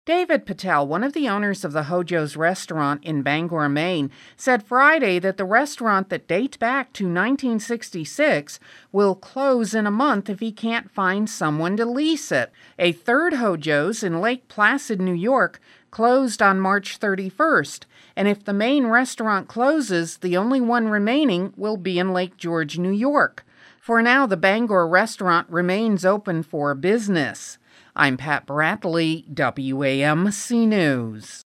David Patel, one of the owners of the Hojo's restaurant in Bangor, Maine, said Friday that the restaurant that dates back to 1966 will close in a month if he can't find someone to lease it. A third Hojo's in Lake Placid, New York, closed on March 31st, and if the main restaurant closes, the only one remaining will be in Lake George, New York. For now, the Bangor restaurant remains open for business. I'm Pat Bradley, WAMC News.